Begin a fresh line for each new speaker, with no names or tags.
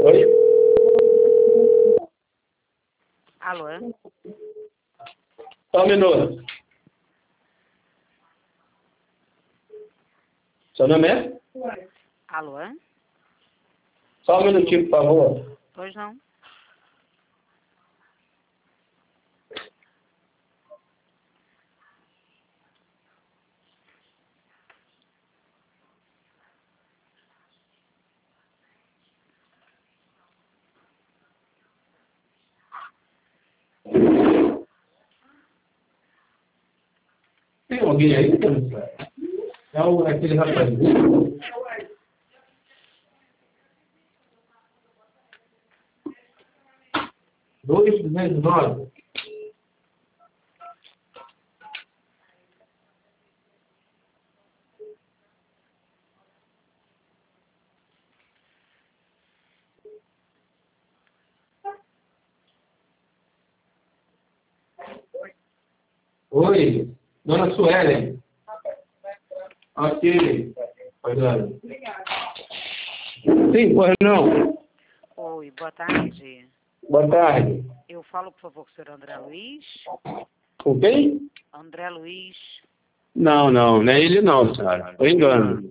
Oi?
Alô?
Só um minuto. Seu nome é?
Alô?
Só um minutinho, por favor.
Pois não.
Tem alguém aí? É aquele rapaz. Dois, 209. Oi, dona Suelen. Ok. Obrigado. Sim, pois não.
Oi, boa tarde.
Boa tarde.
Eu falo, por favor, com o senhor André Luiz.
Com quem?
André Luiz.
Não é ele não, senhora. Foi engano.